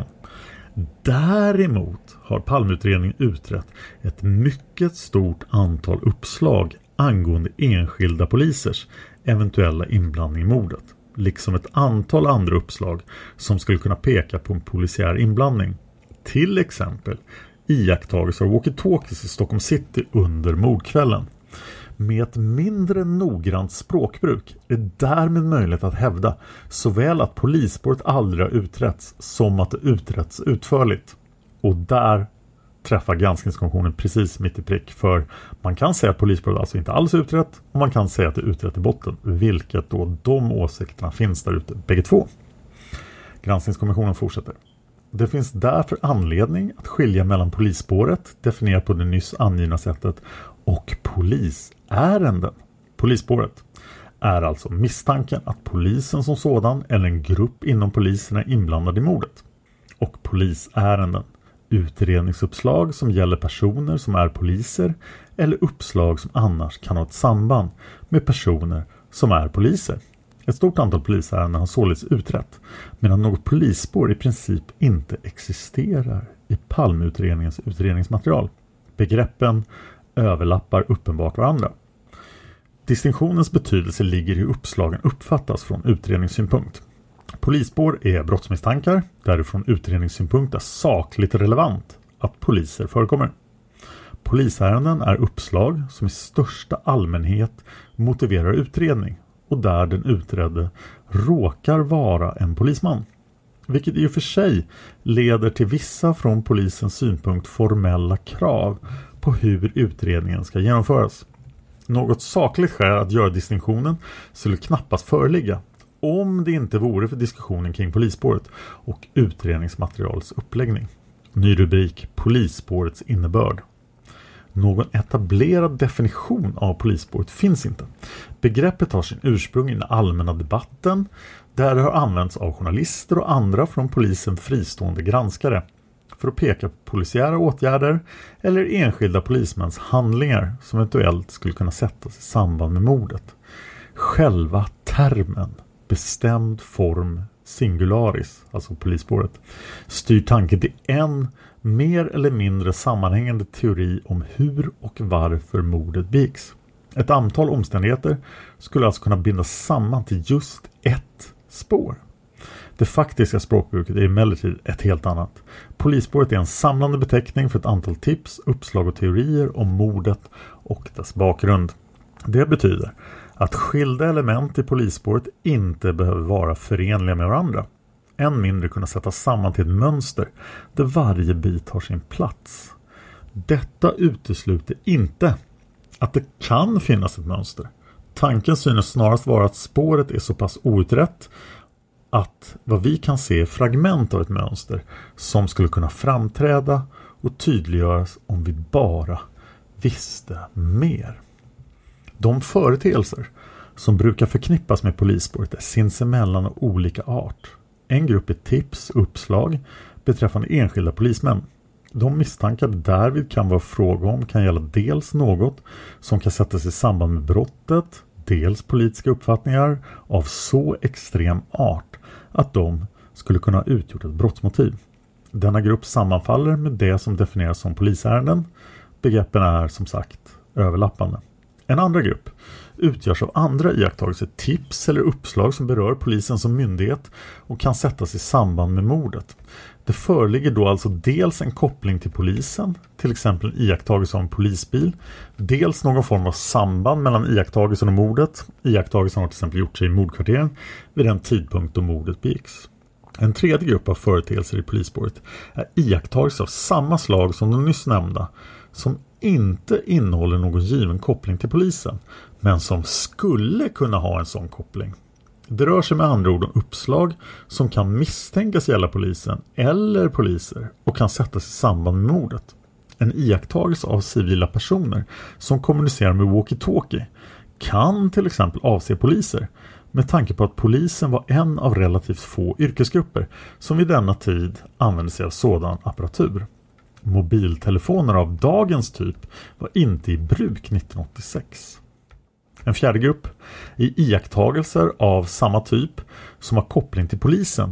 Däremot har Palmeutredningen utrett ett mycket stort antal uppslag angående enskilda polisers eventuella inblandning i mordet, liksom ett antal andra uppslag som skulle kunna peka på en polisiär inblandning. Till exempel iakttagelser av walkie-talkies i Stockholm City under mordkvällen. Med ett mindre noggrant språkbruk är det därmed möjligt att hävda såväl att polisspåret aldrig har utretts som att det utretts utförligt. Och där träffar granskningskommissionen precis mitt i prick, för man kan säga att polisspåret alltså inte alls utrett och man kan säga att det är utrett i botten, vilket då de åsikterna finns där ute bägge två. Granskningskommissionen fortsätter. Det finns därför anledning att skilja mellan polisspåret, definierat på det nyss angivna sättet, och polisärenden. Polisspåret är alltså misstanken att polisen som sådan eller en grupp inom polisen är inblandad i mordet. Och polisärenden, utredningsuppslag som gäller personer som är poliser eller uppslag som annars kan ha ett samband med personer som är poliser. Ett stort antal polisärenden har således utrett, medan något polisspår i princip inte existerar i Palmeutredningens utredningsmaterial. Begreppen överlappar uppenbart varandra. Distinktionens betydelse ligger i hur uppslagen uppfattas från utredningssynpunkt. Polisspår är brottsmisstankar, därifrån utredningssynpunkt är sakligt relevant att poliser förekommer. Polisärenden är uppslag som i största allmänhet motiverar utredning och där den utredde råkar vara en polisman. Vilket i och för sig leder till vissa från polisens synpunkt formella krav på hur utredningen ska genomföras. Något sakligt skäl att göra distinktionen skulle knappast föreligga om det inte vore för diskussionen kring polisspåret och utredningsmaterialets uppläggning. Ny rubrik: polisspårets innebörd. Någon etablerad definition av polisspåret finns inte. Begreppet har sin ursprung i den allmänna debatten där det har använts av journalister och andra från polisen fristående granskare för att peka på polisiära åtgärder eller enskilda polismäns handlingar som eventuellt skulle kunna sättas i samband med mordet. Själva termen bestämd form singularis, alltså polisspåret, styr tanken till en mer eller mindre sammanhängande teori om hur och varför mordet begicks. Ett antal omständigheter skulle alltså kunna bindas samman till just ett spår. Det faktiska språkbruket är emellertid ett helt annat. Polisspåret är en samlande beteckning för ett antal tips, uppslag och teorier om mordet och dess bakgrund. Det betyder att skilda element i polisspåret inte behöver vara förenliga med varandra. än mindre kunna sättas samman till ett mönster där varje bit har sin plats. Detta utesluter inte att det kan finnas ett mönster. Tanken synes snarast vara att spåret är så pass outrett att vad vi kan se är fragment av ett mönster som skulle kunna framträda och tydliggöras om vi bara visste mer. De företeelser som brukar förknippas med polisspåret är sinsemellan av olika art. En grupp är tips och uppslag beträffande enskilda polismän. De misstankar därvid kan vara fråga om kan gälla dels något som kan sättas i samband med brottet, dels politiska uppfattningar av så extrem art att de skulle kunna ha utgjort ett brottsmotiv. Denna grupp sammanfaller med det som definieras som polisärenden. Begreppen är som sagt överlappande. En andra grupp utgörs av andra iakttagelser, tips eller uppslag som berör polisen som myndighet och kan sättas i samband med mordet. Det föreligger då alltså dels en koppling till polisen, till exempel en iakttagelse av en polisbil, dels någon form av samband mellan iakttagelsen och mordet. Iakttagelsen har till exempel gjort sig i mordkvarteren vid den tidpunkt då mordet begicks. En tredje grupp av företeelser i polisspåret är iakttagelser av samma slag som de nyss nämnda, som inte innehåller någon given koppling till polisen, men som skulle kunna ha en sån koppling. Det rör sig med andra ord om uppslag som kan misstänkas gälla polisen eller poliser och kan sättas i samband med mordet. En iakttagelse av civila personer som kommunicerar med walkie-talkie kan till exempel avse poliser, med tanke på att polisen var en av relativt få yrkesgrupper som vid denna tid använde sig av sådan apparatur. Mobiltelefoner av dagens typ var inte i bruk 1986. En fjärde grupp är iakttagelser av samma typ som har koppling till polisen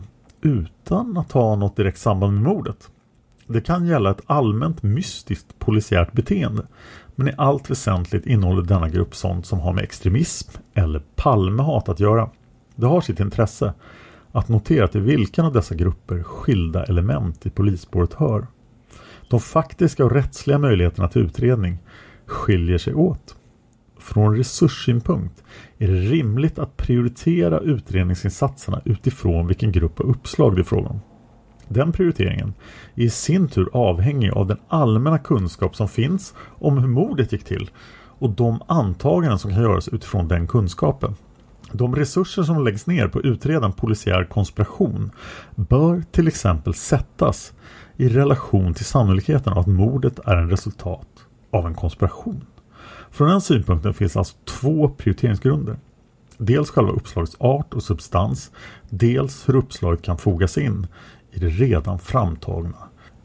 utan att ha något direkt samband med mordet. Det kan gälla ett allmänt mystiskt polisiärt beteende, men i allt väsentligt innehåller denna grupp sånt som har med extremism eller Palmehat att göra. Det har sitt intresse att notera till vilken av dessa grupper skilda element i polisspåret hör. De faktiska och rättsliga möjligheterna till utredning skiljer sig åt. Från resurssynpunkt är det rimligt att prioritera utredningsinsatserna utifrån vilken grupp av uppslag det är frågan om. Den prioriteringen är i sin tur avhängig av den allmänna kunskap som finns om hur mordet gick till och de antaganden som kan göras utifrån den kunskapen. De resurser som läggs ner på utreda en polisiär konspiration bör till exempel sättas i relation till sannolikheten av att mordet är en resultat av en konspiration. Från den synpunkten finns alltså två prioriteringsgrunder. Dels själva uppslagets art och substans, dels hur uppslaget kan fogas in i det redan framtagna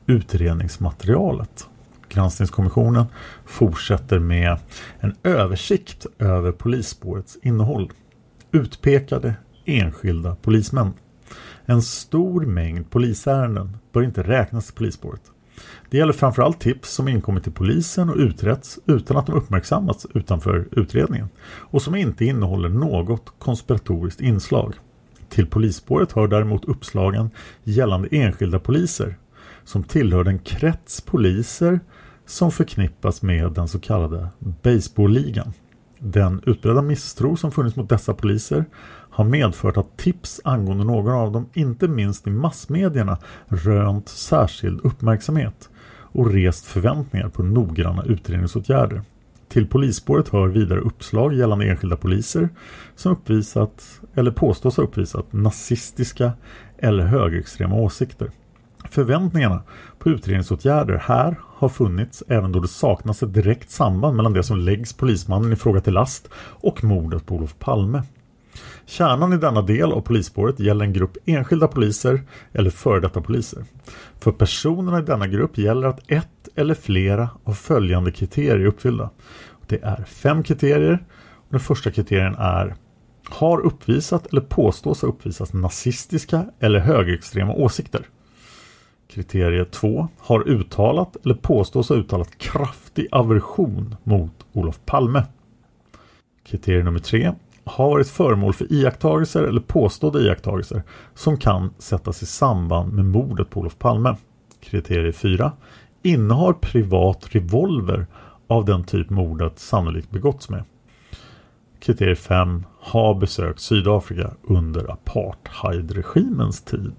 utredningsmaterialet. Granskningskommissionen fortsätter med en översikt över polisspårets innehåll. Utpekade enskilda polismän. En stor mängd polisärenden bör inte räknas till polisspåret. Det gäller framförallt tips som inkommit till polisen och utretts utan att de uppmärksammats utanför utredningen och som inte innehåller något konspiratoriskt inslag. Till polisspåret hör däremot uppslagen gällande enskilda poliser som tillhör den krets poliser som förknippas med den så kallade baseballligan. Den utbredda misstro som funnits mot dessa poliser har medfört att tips angående någon av dem, inte minst i massmedierna, rönt särskild uppmärksamhet och rest förväntningar på noggranna utredningsåtgärder. Till polisspåret hör vidare uppslag gällande enskilda poliser som uppvisat eller påstås ha uppvisat nazistiska eller högerextrema åsikter. Förväntningarna på utredningsåtgärder här har funnits även då det saknas ett direkt samband mellan det som läggs polismannen i fråga till last och mordet på Olof Palme. Kärnan i denna del av polisspåret gäller en grupp enskilda poliser eller före detta poliser. För personerna i denna grupp gäller att ett eller flera av följande kriterier är uppfyllda. Det är 5 kriterier och den första kriterien är: har uppvisat eller påstås ha uppvisat nazistiska eller högerextrema åsikter. Kriterie 2. Har uttalat eller påstås ha uttalat kraftig aversion mot Olof Palme. Kriterie nummer 3. Har varit föremål för iakttagelser eller påstådda iakttagelser som kan sättas i samband med mordet på Olof Palme. Kriterie 4. Innehar privat revolver av den typ mordet sannolikt begåtts med. Kriterium 5. Ha besökt Sydafrika under apartheidregimens tid.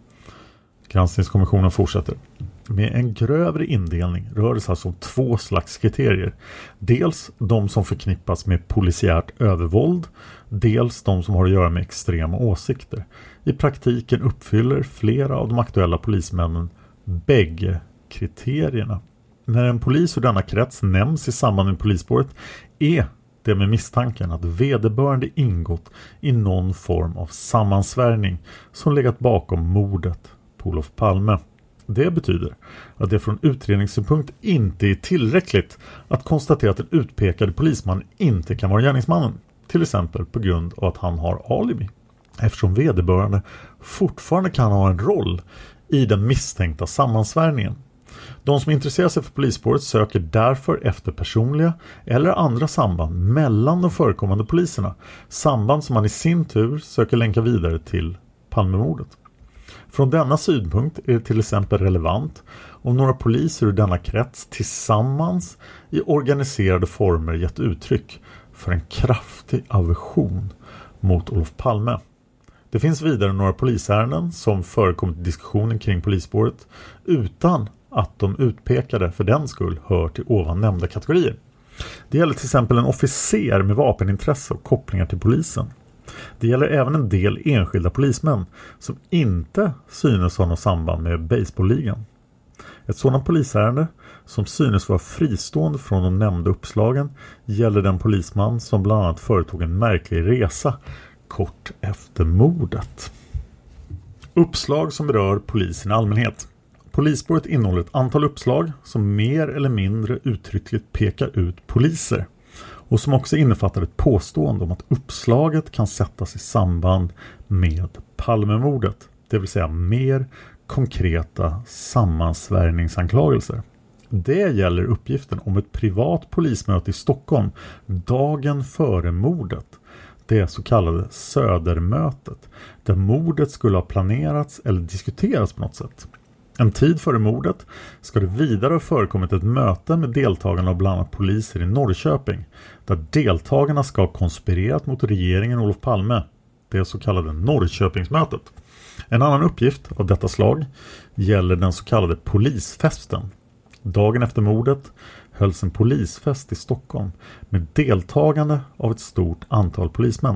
Granskningskommissionen fortsätter. Med en grövre indelning rör det sig alltså om 2 slags kriterier. Dels de som förknippas med polisiärt övervåld, dels de som har att göra med extrema åsikter. I praktiken uppfyller flera av de aktuella polismännen bägge kriterierna. När en polis ur denna krets nämns i samband med polisspåret är det med misstanken att vederbörande ingått i någon form av sammansvärjning som legat bakom mordet på Olof Palme. Det betyder att det från utredningssynpunkt inte är tillräckligt att konstatera att den utpekade polisman inte kan vara gärningsmannen, till exempel på grund av att han har alibi, eftersom vederbörande fortfarande kan ha en roll i den misstänkta sammansvärjningen. De som intresserar sig för polisspåret söker därför efter personliga eller andra samband mellan de förekommande poliserna, samband som man i sin tur söker länka vidare till Palmemordet. Från denna synpunkt är det till exempel relevant om några poliser ur denna krets tillsammans i organiserade former gett uttryck för en kraftig aversion mot Olof Palme. Det finns vidare några polisärenden som förekommit i diskussionen kring polisspåret utan att de utpekade för den skull hör till ovan nämnda kategorier. Det gäller till exempel en officer med vapenintresse och kopplingar till polisen. Det gäller även en del enskilda polismän som inte synes ha något samband med baseballligan. Ett sådant polisärende som synes vara fristående från de nämnda uppslagen gäller den polisman som bland annat företog en märklig resa kort efter mordet. Uppslag som berör polisen i allmänhet. Polisspåret innehåller ett antal uppslag som mer eller mindre uttryckligt pekar ut poliser och som också innefattar ett påstående om att uppslaget kan sättas i samband med Palmemordet, det vill säga mer konkreta sammansvärjningsanklagelser. Det gäller uppgiften om ett privat polismöte i Stockholm dagen före mordet, det så kallade Södermötet, där mordet skulle ha planerats eller diskuterats på något sätt. En tid före mordet ska det vidare ha förekommit ett möte med deltagarna av bland annat poliser i Norrköping, där deltagarna ska ha konspirerat mot regeringen Olof Palme, det så kallade Norrköpingsmötet. En annan uppgift av detta slag gäller den så kallade polisfesten. Dagen efter mordet hölls en polisfest i Stockholm med deltagande av ett stort antal polismän.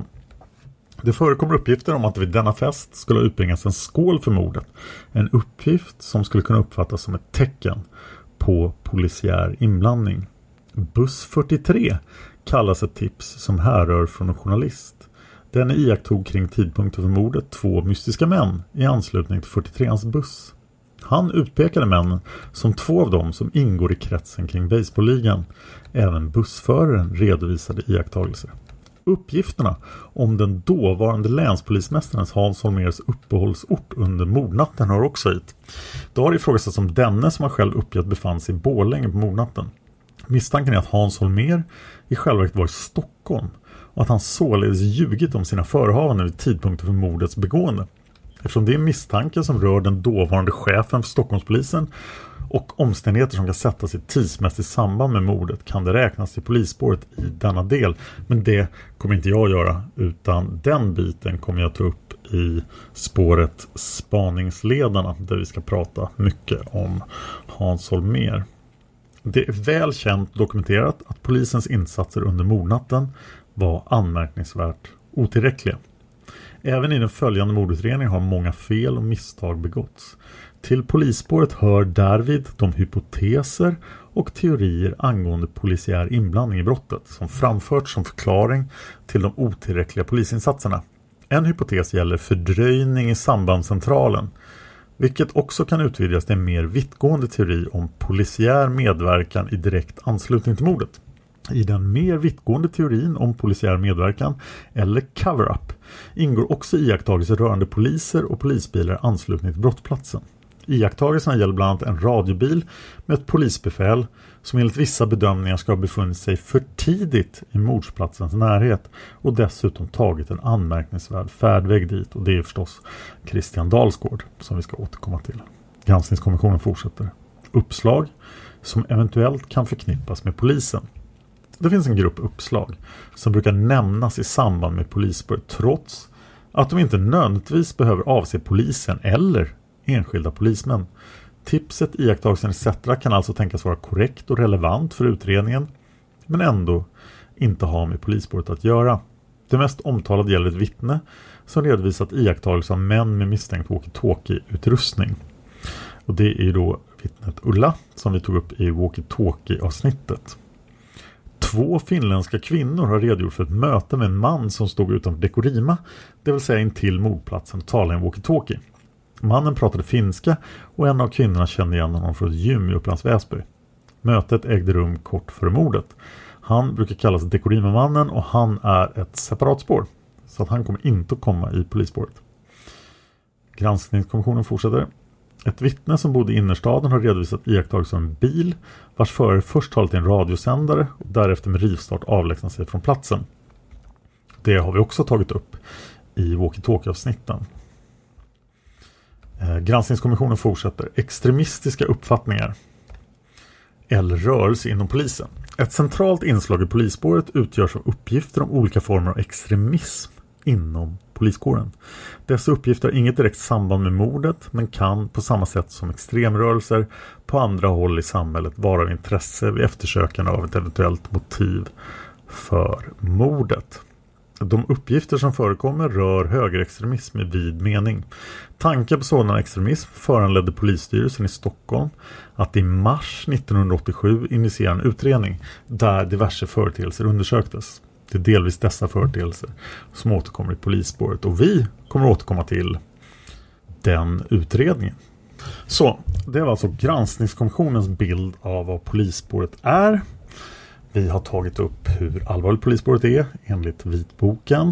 Det förekommer uppgifter om att det vid denna fest skulle utbringas en skål för mordet. En uppgift som skulle kunna uppfattas som ett tecken på polisiär inblandning. Buss 43 kallas ett tips som härrör från en journalist. Den iakttog kring tidpunkten för mordet 2 mystiska män i anslutning till 43ans buss. Han utpekade männen som 2 av dem som ingår i kretsen kring baseballligan. Även bussföraren redovisade iakttagelser. Uppgifterna om den dåvarande länspolismästarens Hans Holmérs uppehållsort under mordnatten har också hit. Det har ifrågasatts om denne som har själv uppgett befann sig i Borlänge på mordnatten. Misstanken är att Hans Holmér i själva verket var i Stockholm och att han således ljugit om sina förehavanden vid tidpunkten för mordets begående. Eftersom det är misstanken som rör den dåvarande chefen för Stockholmspolisen och omständigheter som kan sättas i tidsmässigt samband med mordet kan det räknas till polisspåret i denna del. Men det kommer inte jag göra, utan den biten kommer jag ta upp i spåret Spaningsledarna, där vi ska prata mycket om Hans Holmér. Det är väl känt och dokumenterat att polisens insatser under mordnatten var anmärkningsvärt otillräckliga. Även i den följande mordutredningen har många fel och misstag begåtts. Till polisspåret hör därvid de hypoteser och teorier angående polisiär inblandning i brottet som framförts som förklaring till de otillräckliga polisinsatserna. En hypotes gäller fördröjning i sambandscentralen, vilket också kan utvidgas till en mer vittgående teori om polisiär medverkan i direkt anslutning till mordet. I den mer vittgående teorin om polisiär medverkan eller cover-up ingår också iakttagelser rörande poliser och polisbilar i anslutning till brottsplatsen. Iakttagelserna gäller bland annat en radiobil med ett polisbefäl som enligt vissa bedömningar ska ha befunnit sig för tidigt i mordsplatsens närhet och dessutom tagit en anmärkningsvärd färdväg dit, och det är förstås Christian Dalsgård som vi ska återkomma till. Granskningskommissionen fortsätter. Uppslag som eventuellt kan förknippas med polisen. Det finns en grupp uppslag som brukar nämnas i samband med polisspåret trots att de inte nödvändigtvis behöver avse polisen eller enskilda polismän. Tipset, iakttagelsen etc. kan alltså tänkas vara korrekt och relevant för utredningen men ändå inte ha med polisspåret att göra. Det mest omtalade gäller ett vittne som redovisat iakttagelse av män med misstänkt walkie-talkie-utrustning. Och det är ju då vittnet Ulla som vi tog upp i walkie-talkie-avsnittet. 2 finländska kvinnor har redogjort för ett möte med en man som stod utanför Dekorima, det vill säga intill mordplatsen och talade en walkie-talkie. Mannen pratade finska och en av kvinnorna kände igen honom från ett gym i Upplands Väsby. Mötet ägde rum kort före mordet. Han brukar kallas Dekorima-mannen och han är ett separat spår. Så att han kommer inte att komma i polisspåret. Granskningskommissionen fortsätter. Ett vittne som bodde i innerstaden har redovisat iakttagelse av en bil vars förare först talat i en radiosändare och därefter med rivstart avlägsnat sig från platsen. Det har vi också tagit upp i walkie-talkie-avsnitten. Granskningskommissionen fortsätter. Extremistiska uppfattningar eller rörelse inom polisen. Ett centralt inslag i polisspåret utgörs av uppgifter om olika former av extremism inom poliskåren. Dessa uppgifter har inget direkt samband med mordet men kan på samma sätt som extremrörelser på andra håll i samhället vara av intresse vid eftersökande av ett eventuellt motiv för mordet. De uppgifter som förekommer rör högerextremism i vid mening. Tanken på sådan extremism föranledde polisstyrelsen i Stockholm att i mars 1987 initiera en utredning där diverse företeelser undersöktes. Det är delvis dessa företeelser som återkommer i polisspåret och vi kommer återkomma till den utredningen. Så, det var alltså granskningskommissionens bild av vad polisspåret är. Vi har tagit upp hur allvarligt polisspåret är enligt vitboken.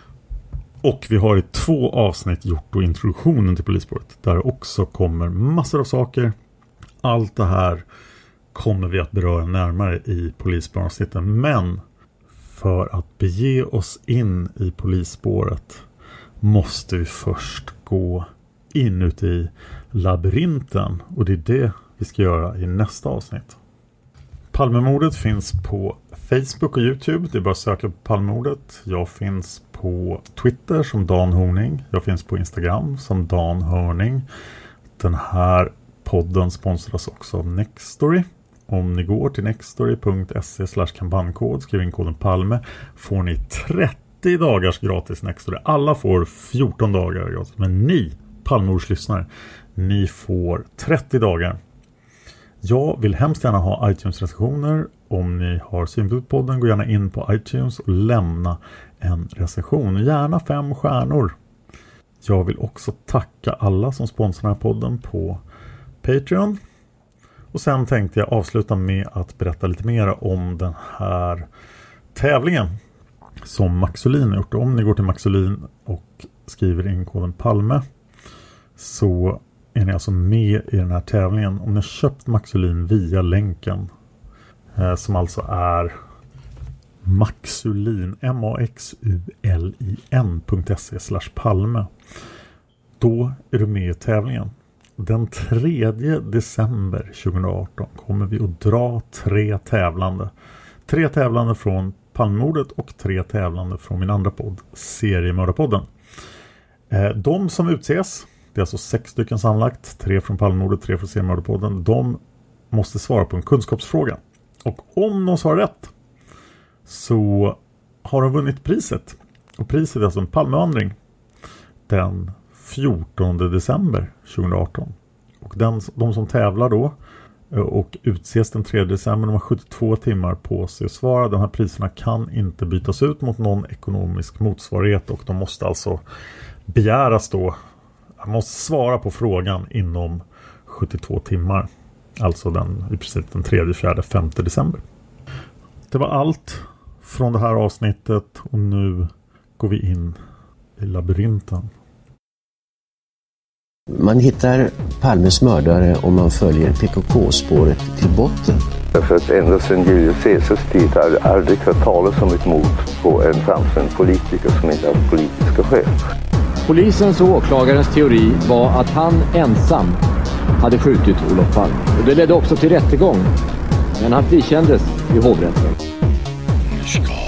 Och vi har i 2 avsnitt gjort då introduktionen till polisspåret. Där också kommer massor av saker. Allt det här kommer vi att beröra närmare i polisspåravsnitten. Men för att bege oss in i polisspåret måste vi först gå inuti labyrinten. Och det är det vi ska göra i nästa avsnitt. Palmemordet finns på Facebook och YouTube. Det är bara att söka på Palmemordet. Jag finns på Twitter som Dan Horning. Jag finns på Instagram som Dan Hörning. Den här podden sponsras också av Nextory. Om ni går till nextory.se/kampanjkod, skriver in koden Palme, får ni 30 dagars gratis Nextory. Alla får 14 dagar gratis. Men ni, Palmemordslyssnare, ni får 30 dagar. Jag vill hemskt gärna ha iTunes-recensioner. Om ni har synpunkter på podden, gå gärna in på iTunes och lämna en recension. Gärna 5 stjärnor. Jag vill också tacka alla som sponsrar den här podden på Patreon. Och sen tänkte jag avsluta med att berätta lite mer om den här tävlingen som Maxolin har gjort. Om ni går till Maxolin och skriver in koden Palme så är ni alltså med i den här tävlingen. Om ni har köpt Maxolin via länken som alltså är Maxulin, maxulin.se/Palme, då är du med i tävlingen. Den 3 december 2018 kommer vi att dra 3 tävlande. 3 tävlande från Palmemordet och 3 tävlande från min andra podd, Seriemördarpodden. De som utses, det är alltså 6 stycken sammanlagt, 3 från Palmemordet, 3 från Seriemördarpodden. De måste svara på en kunskapsfråga. Och om de svarar rätt så har de vunnit priset. Och priset är alltså en Palmevandring den 14 december 2018. Och de som tävlar då och utses den 3 december, de har 72 timmar på sig att svara. De här priserna kan inte bytas ut mot någon ekonomisk motsvarighet och de måste alltså begäras då. Man måste svara på frågan inom 72 timmar. Alltså i princip den 3, 4, 5 december. Det var allt från det här avsnittet och nu går vi in i labyrinten. Man hittar Palmes mördare om man följer PKK-spåret till botten. Därför att ända sedan Julius Caesars tid har det aldrig hört talas om ett mord på en framstående politiker som inte har politiska skäl. Polisens och åklagarens teori var att han ensam hade skjutit Olof Palme. Och det ledde också till rättegång. Men han frikändes i hovrätten. ska